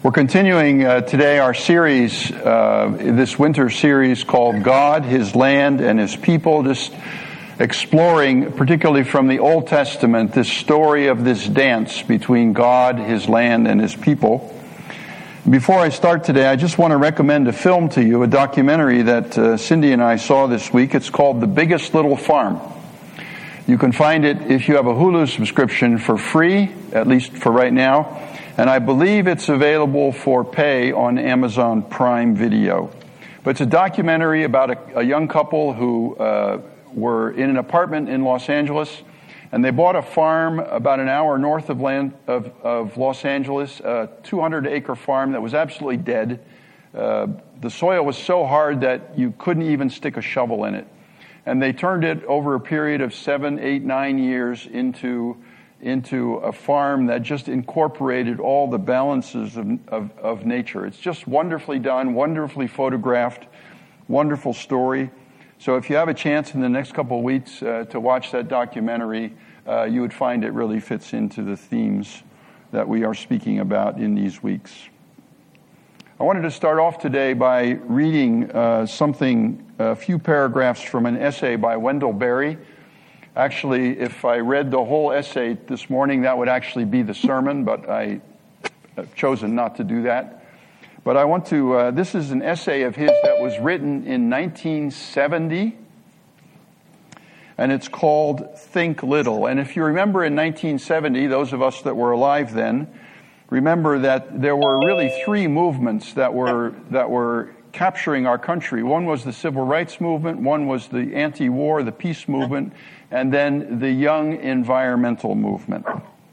We're continuing today our series, this winter series called God, His Land, and His People, just exploring, particularly from the Old Testament, this story of this dance between God, His land, and His people. Before I start today, I just want to recommend a film to you, a documentary that Cindy and I saw this week. It's called The Biggest Little Farm. You can find it if you have a Hulu subscription for free, at least for right now. And I believe it's available for pay on Amazon Prime Video. But it's a documentary about a young couple who were in an apartment in Los Angeles, and they bought a farm about an hour north of Los Angeles, a 200-acre farm that was absolutely dead. The soil was so hard that you couldn't even stick a shovel in it. And they turned it over a period of 7, 8, 9 years into a farm that just incorporated all the balances of nature. It's just wonderfully done, wonderfully photographed, wonderful story. So if you have a chance in the next couple of weeks to watch that documentary, you would find it really fits into the themes that we are speaking about in these weeks. I wanted to start off today by reading a few paragraphs from an essay by Wendell Berry. Actually, if I read the whole essay this morning, that would actually be the sermon, but I have chosen not to do that. But I want to, this is an essay of his that was written in 1970, and it's called Think Little. And if you remember in 1970, those of us that were alive then, remember that there were really three movements that were capturing our country. One was the civil rights movement, one was the anti-war, the peace movement, and then the young environmental movement.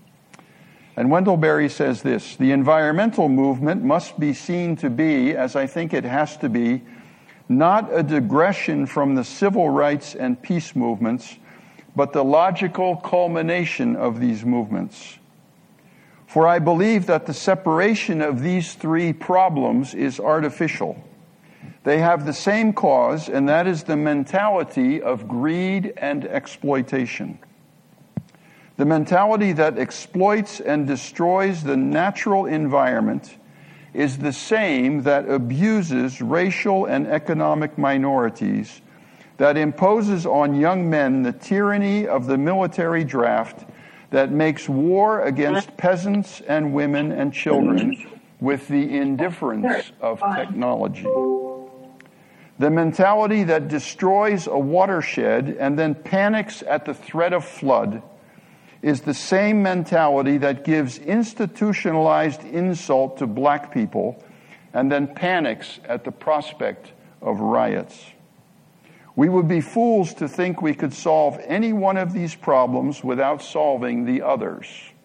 And Wendell Berry says this: the environmental movement must be seen to be, as I think it has to be, not a digression from the civil rights and peace movements, but the logical culmination of these movements. For I believe that the separation of these three problems is artificial. They have the same cause, and that is the mentality of greed and exploitation. The mentality that exploits and destroys the natural environment is the same that abuses racial and economic minorities, that imposes on young men the tyranny of the military draft, that makes war against peasants and women and children with the indifference of technology. The mentality that destroys a watershed and then panics at the threat of flood is the same mentality that gives institutionalized insult to black people and then panics at the prospect of riots. We would be fools to think we could solve any one of these problems without solving the others.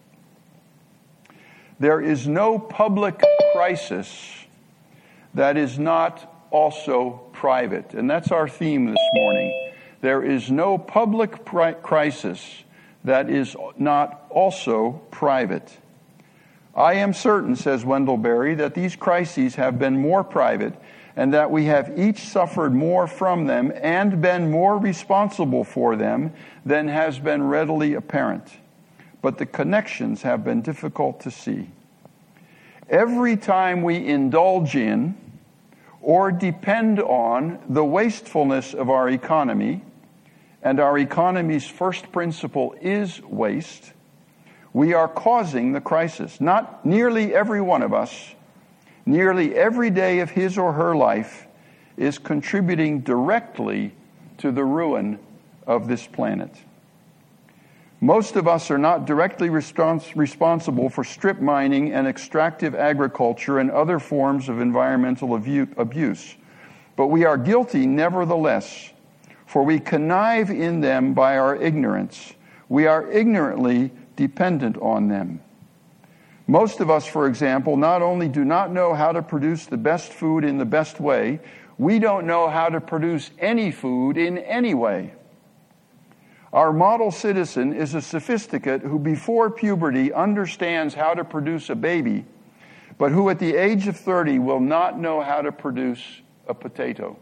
There is no public crisis that is not also private. And that's our theme this morning. There is no public crisis that is not also private. I am certain, says Wendell Berry, that these crises have been more private and that we have each suffered more from them and been more responsible for them than has been readily apparent. But the connections have been difficult to see. Every time we indulge in or depend on the wastefulness of our economy, and our economy's first principle is waste, we are causing the crisis. Not nearly every one of us, nearly every day of his or her life is contributing directly to the ruin of this planet. Most of us are not directly responsible for strip mining and extractive agriculture and other forms of environmental abuse, but we are guilty nevertheless, for we connive in them by our ignorance. We are ignorantly dependent on them. Most of us, for example, not only do not know how to produce the best food in the best way, we don't know how to produce any food in any way. Our model citizen is a sophisticate who before puberty understands how to produce a baby, but who at the age of 30 will not know how to produce a potato.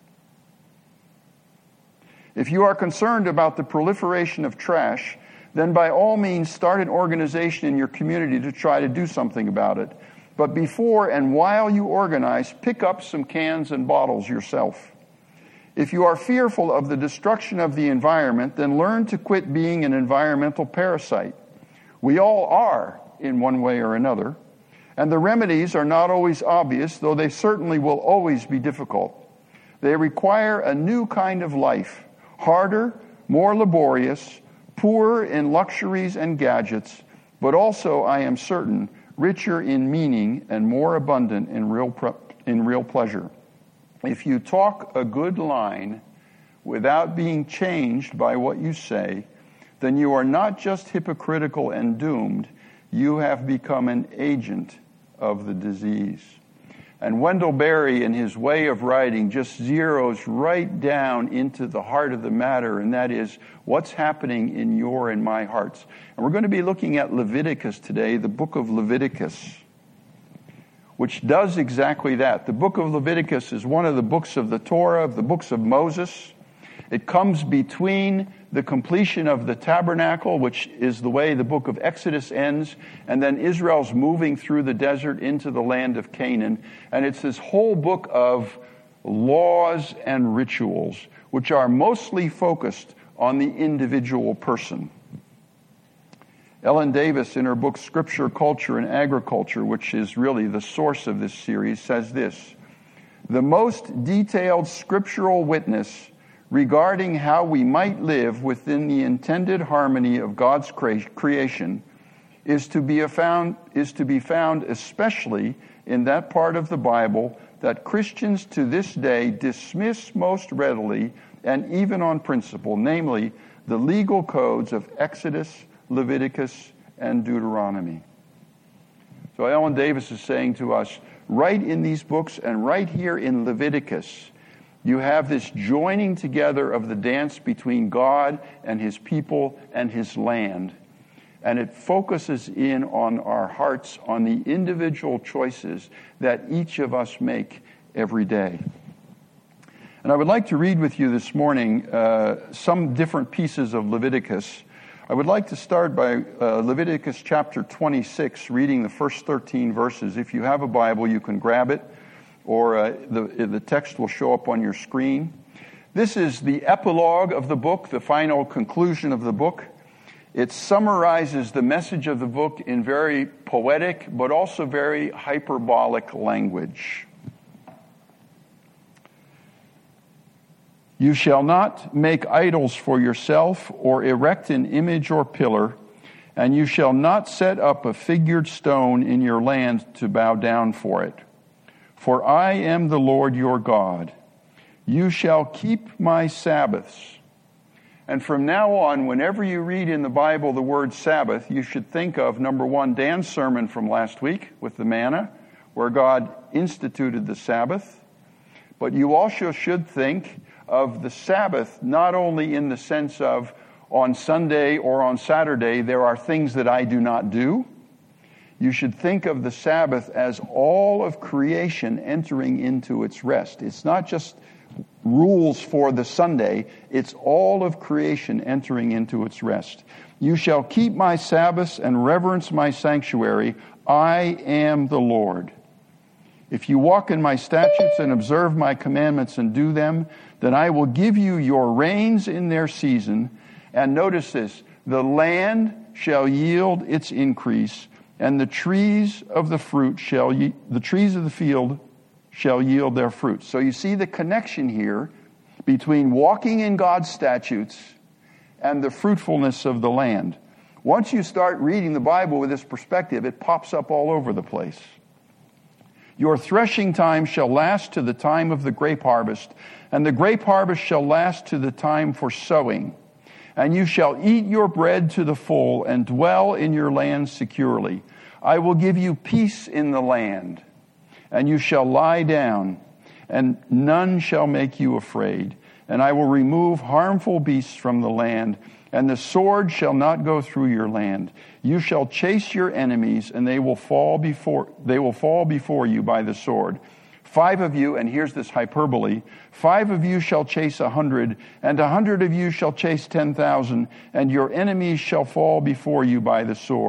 If you are concerned about the proliferation of trash, then by all means start an organization in your community to try to do something about it. But before and while you organize, pick up some cans and bottles yourself. If you are fearful of the destruction of the environment, then learn to quit being an environmental parasite. We all are, in one way or another, and the remedies are not always obvious, though they certainly will always be difficult. They require a new kind of life, harder, more laborious, poorer in luxuries and gadgets, but also, I am certain, richer in meaning and more abundant in real pleasure. If you talk a good line without being changed by what you say, then you are not just hypocritical and doomed, you have become an agent of the disease. And Wendell Berry, in his way of writing, just zeroes right down into the heart of the matter, and that is what's happening in your and my hearts. And we're going to be looking at Leviticus today, the book of Leviticus, which does exactly that. The book of Leviticus is one of the books of the Torah, of the books of Moses. It comes between the completion of the tabernacle, which is the way the book of Exodus ends, and then Israel's moving through the desert into the land of Canaan. And it's this whole book of laws and rituals, which are mostly focused on the individual person. Ellen Davis, in her book Scripture, Culture, and Agriculture, which is really the source of this series, says this: the most detailed scriptural witness regarding how we might live within the intended harmony of God's creation is to be found especially in that part of the Bible that Christians to this day dismiss most readily and even on principle, namely the legal codes of Exodus, Leviticus, and Deuteronomy. So Ellen Davis is saying to us, right in these books and right here in Leviticus, you have this joining together of the dance between God and his people and his land. And it focuses in on our hearts, on the individual choices that each of us make every day. And I would like to read with you this morning some different pieces of Leviticus. I would like to start by Leviticus chapter 26, reading the first 13 verses. If you have a Bible, you can grab it, or the text will show up on your screen. This is the epilogue of the book, the final conclusion of the book. It summarizes the message of the book in very poetic, but also very hyperbolic language. You shall not make idols for yourself or erect an image or pillar, and you shall not set up a figured stone in your land to bow down for it. For I am the Lord your God. You shall keep my Sabbaths. And from now on, whenever you read in the Bible the word Sabbath, you should think of, number one, Dan's sermon from last week with the manna, where God instituted the Sabbath. But you also should think of the Sabbath not only in the sense of on Sunday or on Saturday there are things that I do not do. You should think of the Sabbath as all of creation entering into its rest. It's not just rules for the Sunday, it's all of creation entering into its rest. You shall keep my Sabbaths and reverence my sanctuary. I am the Lord. If you walk in my statutes and observe my commandments and do them, then I will give you your rains in their season. And notice this, the land shall yield its increase, and the trees of the field shall yield their fruit. So you see the connection here between walking in God's statutes and the fruitfulness of the land. Once you start reading the Bible with this perspective, it pops up all over the place. Your threshing time shall last to the time of the grape harvest, and the grape harvest shall last to the time for sowing. And you shall eat your bread to the full and dwell in your land securely. I will give you peace in the land, and you shall lie down, and none shall make you afraid. And I will remove harmful beasts from the land, and the sword shall not go through your land. You shall chase your enemies, and they will fall before you by the sword. 5 of you, and here's this hyperbole, 5 of you shall chase 100, and 100 of you shall chase 10,000, and your enemies shall fall before you by the sword.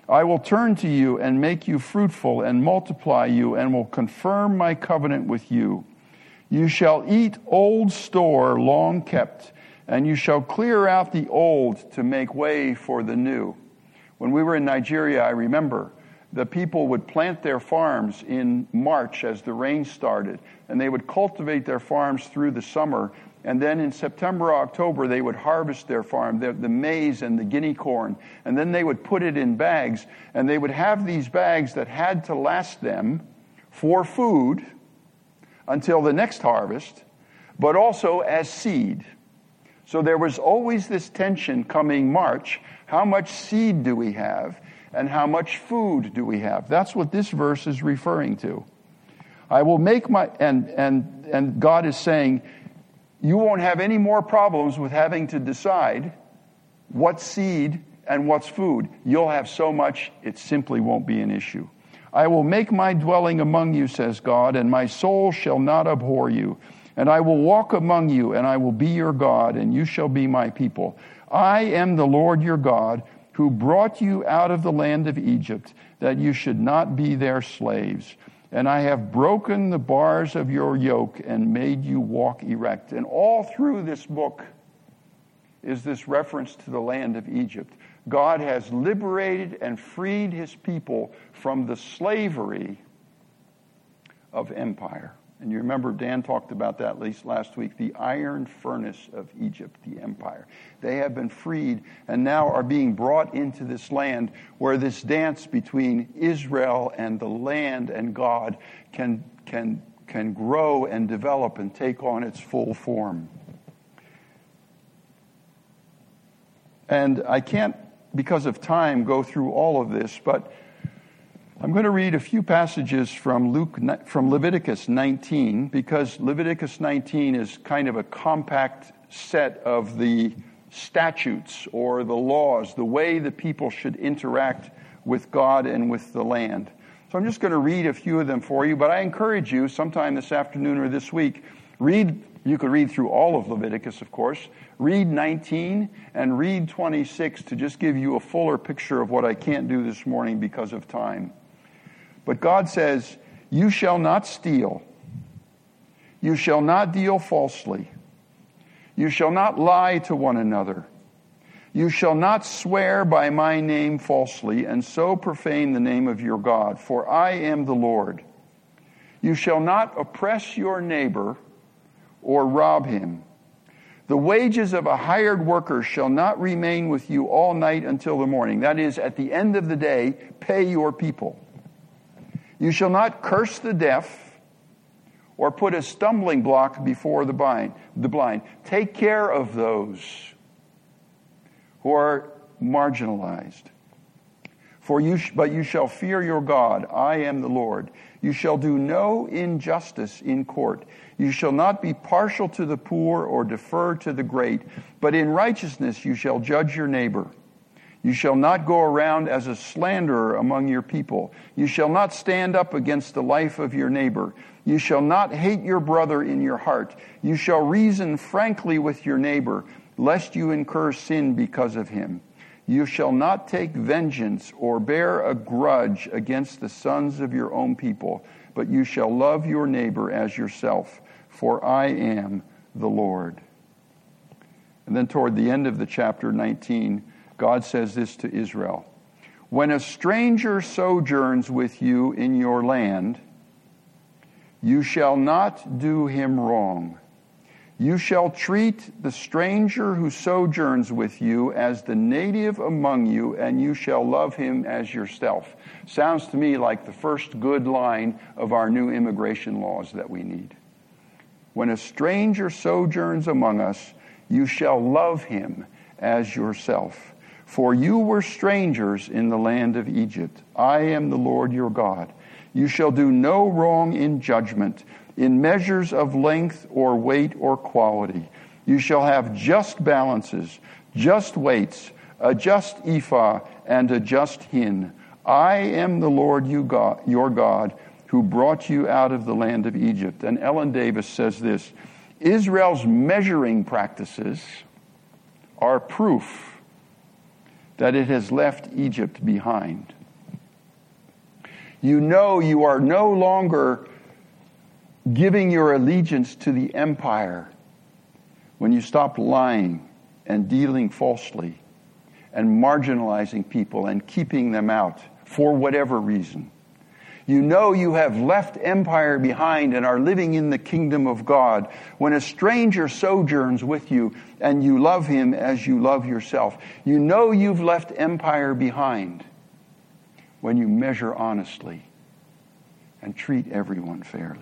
I will turn to you and make you fruitful and multiply you and will confirm my covenant with you. You shall eat old store long kept, and you shall clear out the old to make way for the new. When we were in Nigeria, I remember the people would plant their farms in March as the rain started, and they would cultivate their farms through the summer, and then in September or October they would harvest their farm, the maize and the guinea corn, and then they would put it in bags, and they would have these bags that had to last them for food until the next harvest, but also as seed. So there was always this tension coming March. How much seed do we have? And how much food do we have? That's what this verse is referring to. I will make and God is saying, you won't have any more problems with having to decide what's seed and what's food. You'll have so much, it simply won't be an issue. I will make my dwelling among you, says God, and my soul shall not abhor you. And I will walk among you, and I will be your God, and you shall be my people. I am the Lord your God, who brought you out of the land of Egypt, that you should not be their slaves. And I have broken the bars of your yoke and made you walk erect. And all through this book is this reference to the land of Egypt. God has liberated and freed his people from the slavery of empire. And you remember Dan talked about that at least last week, the iron furnace of Egypt, the empire. They have been freed and now are being brought into this land where this dance between Israel and the land and God can grow and develop and take on its full form. And I can't, because of time, go through all of this, but I'm going to read a few passages from Leviticus 19, because Leviticus 19 is kind of a compact set of the statutes or the laws, the way the people should interact with God and with the land. So I'm just going to read a few of them for you, but I encourage you sometime this afternoon or this week, you could read through all of Leviticus, of course, read 19 and read 26 to just give you a fuller picture of what I can't do this morning because of time. But God says, you shall not steal. You shall not deal falsely. You shall not lie to one another. You shall not swear by my name falsely, and so profane the name of your God, for I am the Lord. You shall not oppress your neighbor or rob him. The wages of a hired worker shall not remain with you all night until the morning. That is, at the end of the day, pay your people. You shall not curse the deaf or put a stumbling block before the blind. Take care of those who are marginalized. But you shall fear your God. I am the Lord. You shall do no injustice in court. You shall not be partial to the poor or defer to the great, but in righteousness you shall judge your neighbor. You shall not go around as a slanderer among your people. You shall not stand up against the life of your neighbor. You shall not hate your brother in your heart. You shall reason frankly with your neighbor, lest you incur sin because of him. You shall not take vengeance or bear a grudge against the sons of your own people, but you shall love your neighbor as yourself, for I am the Lord. And then toward the end of the chapter 19, God says this to Israel. When a stranger sojourns with you in your land, you shall not do him wrong. You shall treat the stranger who sojourns with you as the native among you, and you shall love him as yourself. Sounds to me like the first good line of our new immigration laws that we need. When a stranger sojourns among us, you shall love him as yourself. For you were strangers in the land of Egypt. I am the Lord your God. You shall do no wrong in judgment, in measures of length or weight or quality. You shall have just balances, just weights, a just ephah, and a just hin. I am the Lord your God, who brought you out of the land of Egypt. And Ellen Davis says this, Israel's measuring practices are proof that it has left Egypt behind. You know you are no longer giving your allegiance to the empire when you stop lying and dealing falsely and marginalizing people and keeping them out for whatever reason. You know you have left empire behind and are living in the kingdom of God when a stranger sojourns with you and you love him as you love yourself. You know you've left empire behind when you measure honestly and treat everyone fairly.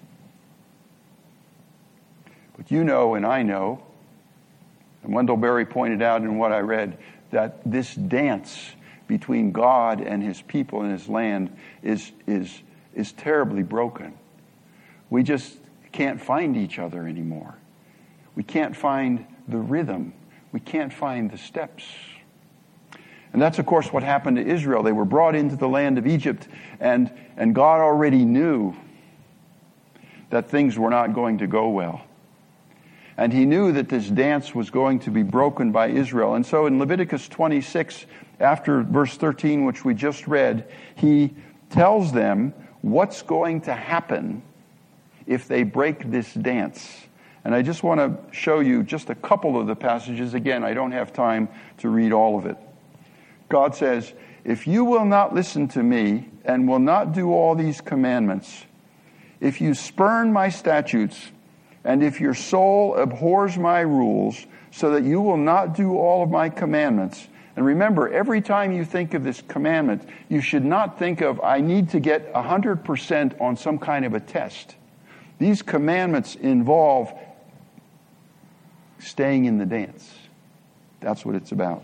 But you know and I know, and Wendell Berry pointed out in what I read, that this dance between God and his people and his land is terribly broken. We just can't find each other anymore. We can't find the rhythm. We can't find the steps. And that's, of course, what happened to Israel. They were brought into the land of Egypt, and God already knew that things were not going to go well. And he knew that this dance was going to be broken by Israel. And so in Leviticus 26, after verse 13, which we just read, he tells them what's going to happen if they break this dance. And I just want to show you just a couple of the passages. Again, I don't have time to read all of it. God says, if you will not listen to me and will not do all these commandments, if you spurn my statutes, and if your soul abhors my rules, so that you will not do all of my commandments. And remember, every time you think of this commandment, you should not think of, I need to get 100% on some kind of a test. These commandments involve staying in the dance. That's what it's about.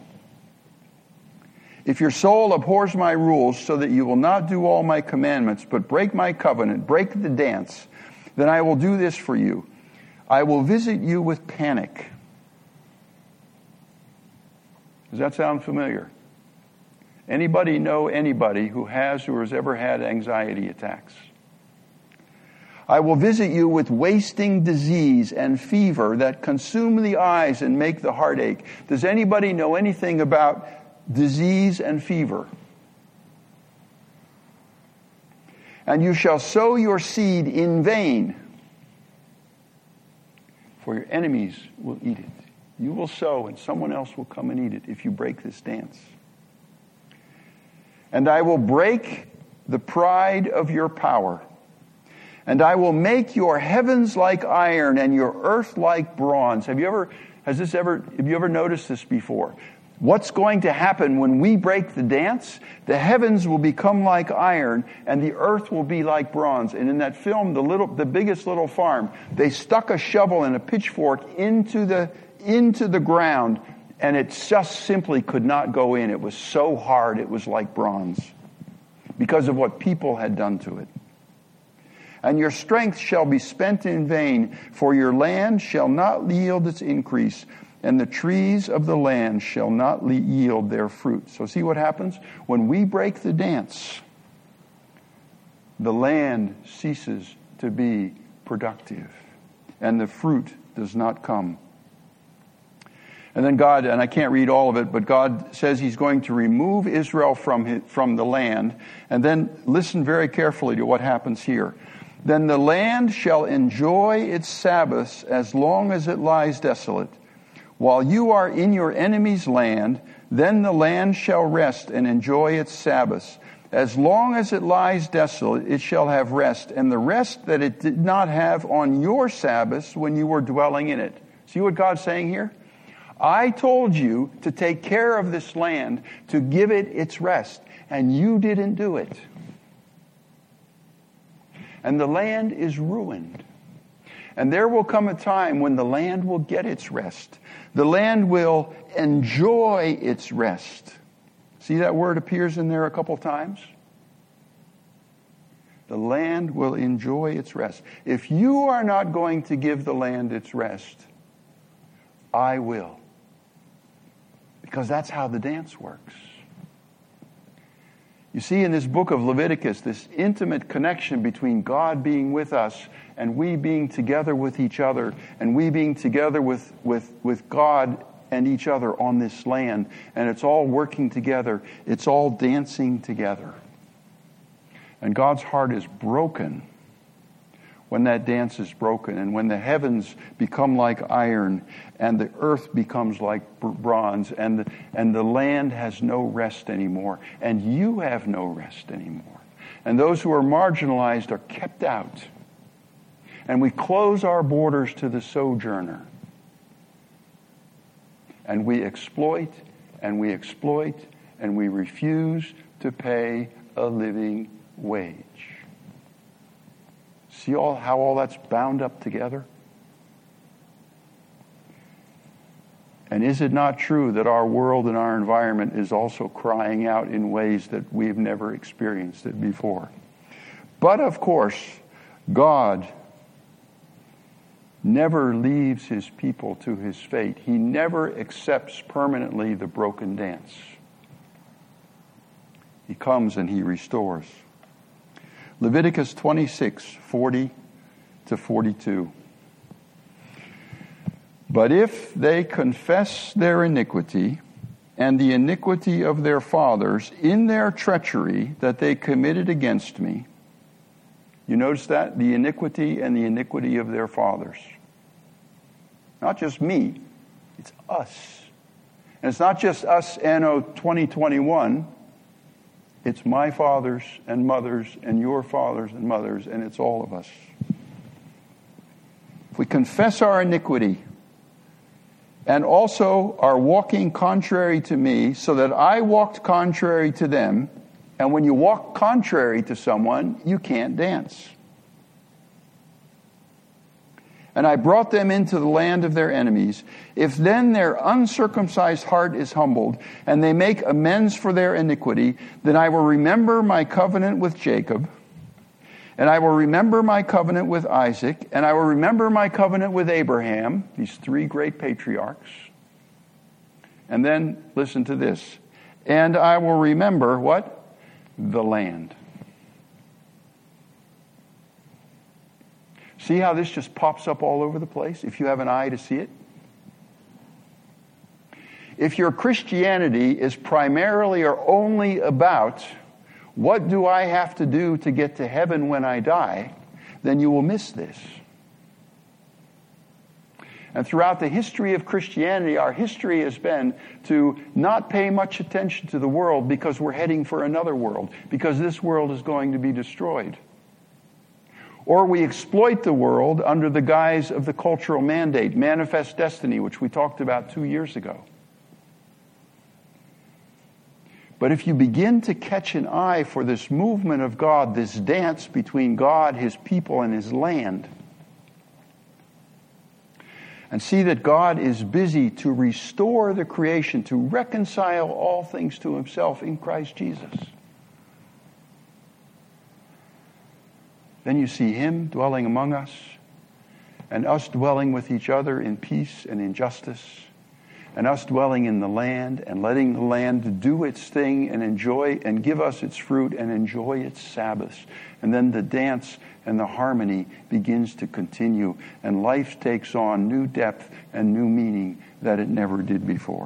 If your soul abhors my rules, so that you will not do all my commandments, but break my covenant, break the dance, then I will do this for you. I will visit you with panic. Does that sound familiar? Anybody know anybody who has or has ever had anxiety attacks? I will visit you with wasting disease and fever that consume the eyes and make the heart ache. Does anybody know anything about disease and fever? And you shall sow your seed in vain, for your enemies will eat it. You will sow, and someone else will come and eat it if you break this dance. And I will break the pride of your power, and I will make your heavens like iron and your earth like bronze. Have you ever noticed this before? What's going to happen when we break the dance? The heavens will become like iron and the earth will be like bronze. And in that film, The Biggest Little Farm, they stuck a shovel and a pitchfork into the ground, and it just simply could not go in. It was so hard, it was like bronze because of what people had done to it. And your strength shall be spent in vain, for your land shall not yield its increase, and the trees of the land shall not yield their fruit. So see what happens? When we break the dance, the land ceases to be productive, and the fruit does not come. And then God, and I can't read all of it, but God says he's going to remove Israel from the land. And then listen very carefully to what happens here. Then the land shall enjoy its Sabbaths as long as it lies desolate. While you are in your enemy's land, then the land shall rest and enjoy its Sabbaths. As long as it lies desolate, it shall have rest, and the rest that it did not have on your Sabbaths when you were dwelling in it. See what God's saying here? I told you to take care of this land, to give it its rest, and you didn't do it. And the land is ruined. And there will come a time when the land will get its rest. The land will enjoy its rest. See that word appears in there a couple times? The land will enjoy its rest. If you are not going to give the land its rest, I will. Because that's how the dance works. You see in this book of Leviticus, this intimate connection between God being with us and we being together with each other and we being together with God and each other on this land. And it's all working together. It's all dancing together. And God's heart is broken when that dance is broken, and when the heavens become like iron, and the earth becomes like bronze, and the land has no rest anymore, and you have no rest anymore. And those who are marginalized are kept out. And we close our borders to the sojourner. And we exploit, and we exploit, and we refuse to pay a living wage. See how all that's bound up together? And is it not true that our world and our environment is also crying out in ways that we've never experienced it before? But of course, God never leaves his people to his fate. He never accepts permanently the broken dance. He comes and he restores. Leviticus 26:40-42. But if they confess their iniquity and the iniquity of their fathers in their treachery that they committed against me, you notice that? The iniquity and the iniquity of their fathers. Not just me, it's us. And it's not just us anno 2021. It's my fathers and mothers and your fathers and mothers, and it's all of us. If we confess our iniquity and also are walking contrary to me, so that I walked contrary to them, and when you walk contrary to someone, you can't dance. And I brought them into the land of their enemies. If then their uncircumcised heart is humbled, and they make amends for their iniquity, then I will remember my covenant with Jacob, and I will remember my covenant with Isaac, and I will remember my covenant with Abraham, these three great patriarchs. And then, listen to this. And I will remember what? The land. See how this just pops up all over the place if you have an eye to see it? If your Christianity is primarily or only about what do I have to do to get to heaven when I die, then you will miss this. And throughout the history of Christianity, our history has been to not pay much attention to the world because we're heading for another world, because this world is going to be destroyed. Or we exploit the world under the guise of the cultural mandate, manifest destiny, which we talked about 2 years ago. But if you begin to catch an eye for this movement of God, this dance between God, his people, and his land, and see that God is busy to restore the creation, to reconcile all things to himself in Christ Jesus, then you see him dwelling among us, and us dwelling with each other in peace and in justice, and us dwelling in the land and letting the land do its thing and enjoy and give us its fruit and enjoy its Sabbaths. And then the dance and the harmony begins to continue, and life takes on new depth and new meaning that it never did before.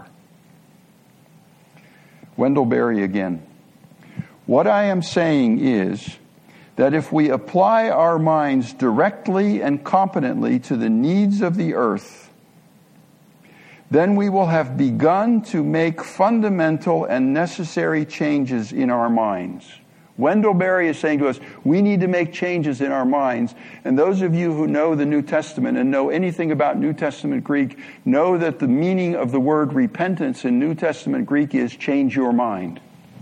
Wendell Berry again. What I am saying is that if we apply our minds directly and competently to the needs of the earth, then we will have begun to make fundamental and necessary changes in our minds. Wendell Berry is saying to us, we need to make changes in our minds. And those of you who know the New Testament and know anything about New Testament Greek know that the meaning of the word repentance in New Testament Greek is change your mind.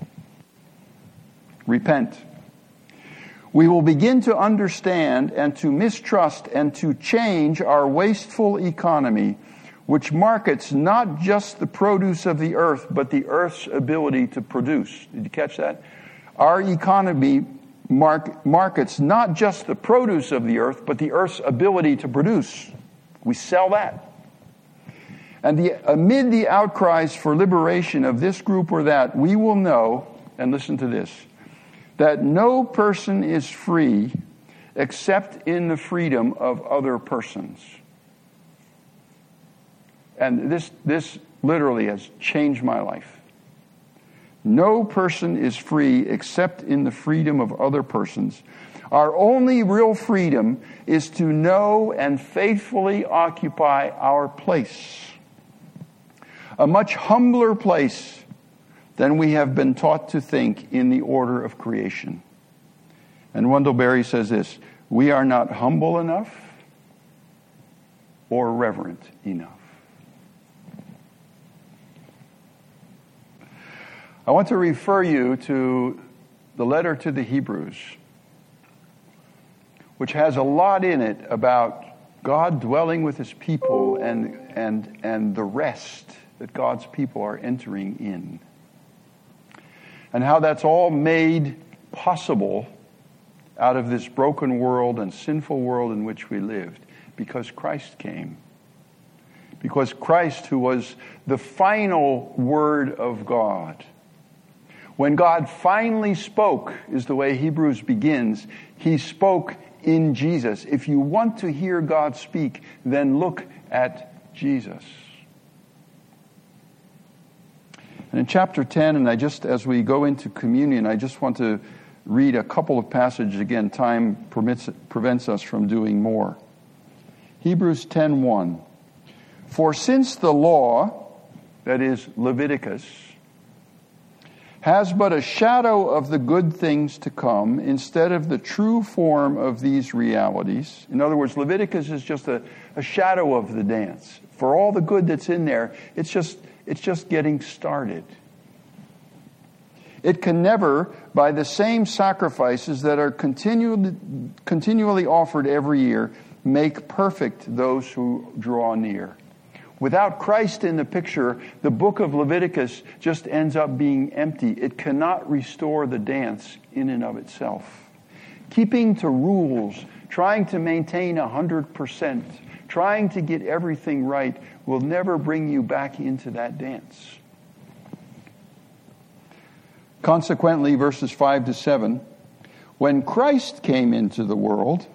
Repent. We will begin to understand and to mistrust and to change our wasteful economy, which markets not just the produce of the earth, but the earth's ability to produce. Did you catch that? Our economy markets not just the produce of the earth, but the earth's ability to produce. We sell that. And amid the outcries for liberation of this group or that, we will know, and listen to this, that no person is free except in the freedom of other persons. And this literally has changed my life. No person is free except in the freedom of other persons. Our only real freedom is to know and faithfully occupy our place. A much humbler place than we have been taught to think in the order of creation. And Wendell Berry says this: we are not humble enough or reverent enough. I want to refer you to the letter to the Hebrews, which has a lot in it about God dwelling with his people and the rest that God's people are entering in. And how that's all made possible out of this broken world and sinful world in which we lived because Christ came. Because Christ, who was the final word of God. When God finally spoke, is the way Hebrews begins, he spoke in Jesus. If you want to hear God speak, then look at Jesus. And in chapter 10, and as we go into communion, I just want to read a couple of passages. Again, time prevents us from doing more. Hebrews 10:1. For since the law, that is Leviticus, has but a shadow of the good things to come instead of the true form of these realities. In other words, Leviticus is just a shadow of the dance. For all the good that's in there, it's just getting started. It can never, by the same sacrifices that are continually offered every year, make perfect those who draw near. Without Christ in the picture, the book of Leviticus just ends up being empty. It cannot restore the dance in and of itself. Keeping to rules, trying to maintain 100%, trying to get everything right will never bring you back into that dance. Consequently, verses 5 to 7, when Christ came into the world,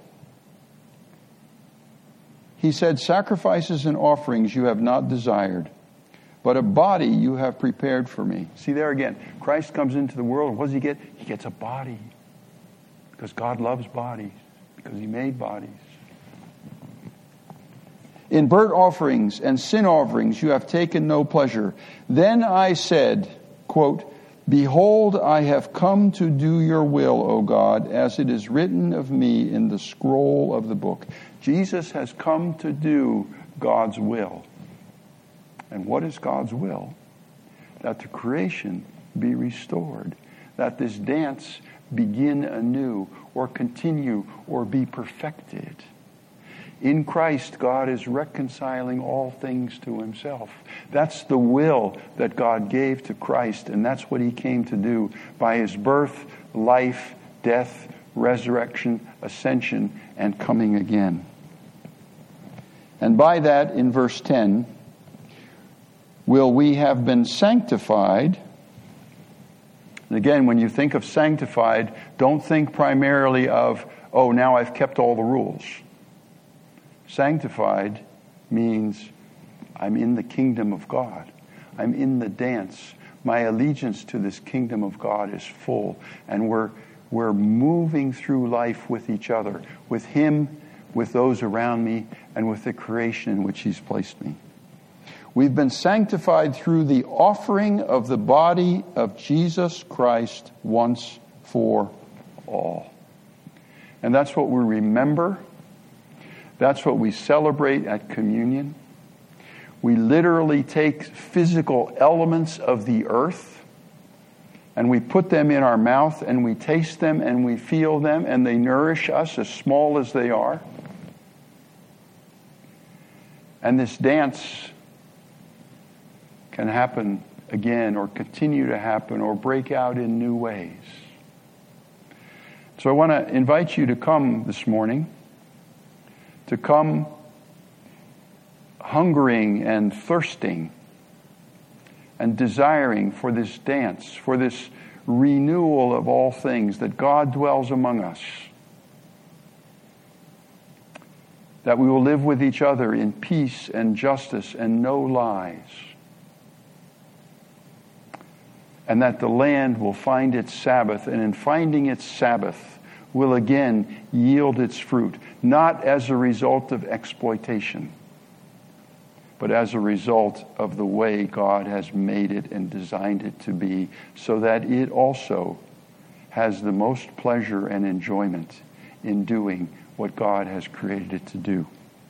he said, sacrifices and offerings you have not desired, but a body you have prepared for me. See there again, Christ comes into the world. What does he get? He gets a body. Because God loves bodies. Because he made bodies. In burnt offerings and sin offerings you have taken no pleasure. Then I said, quote, behold, I have come to do your will, O God, as it is written of me in the scroll of the book. Jesus has come to do God's will. And what is God's will? That the creation be restored. That this dance begin anew or continue or be perfected. In Christ, God is reconciling all things to himself. That's the will that God gave to Christ, and that's what he came to do by his birth, life, death, resurrection, ascension, and coming again. And by that, in verse 10, will we have been sanctified. And again, when you think of sanctified, don't think primarily of, oh, now I've kept all the rules. Sanctified means I'm in the kingdom of God. I'm in the dance. My allegiance to this kingdom of God is full. And we're moving through life with each other, with him, with those around me, and with the creation in which he's placed me. We've been sanctified through the offering of the body of Jesus Christ once for all. And that's what we remember. That's what we celebrate at communion. We literally take physical elements of the earth and we put them in our mouth and we taste them and we feel them and they nourish us as small as they are. And this dance can happen again or continue to happen or break out in new ways. So I want to invite you to come this morning, to come hungering and thirsting and desiring for this dance, for this renewal of all things, that God dwells among us, that we will live with each other in peace and justice and no lies, and that the land will find its Sabbath, and in finding its Sabbath will again yield its fruit, not as a result of exploitation, but as a result of the way God has made it and designed it to be, so that it also has the most pleasure and enjoyment in doing what God has created it to do.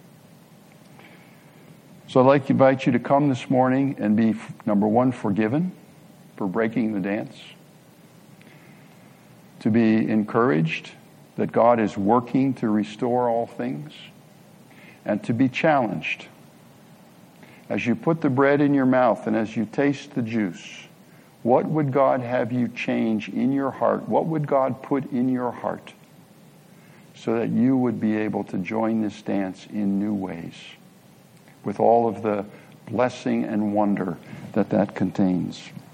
So I'd like to invite you to come this morning and be, number one, forgiven for breaking the dance, to be encouraged that God is working to restore all things, and to be challenged. As you put the bread in your mouth and as you taste the juice, what would God have you change in your heart? What would God put in your heart so that you would be able to join this dance in new ways with all of the blessing and wonder that contains?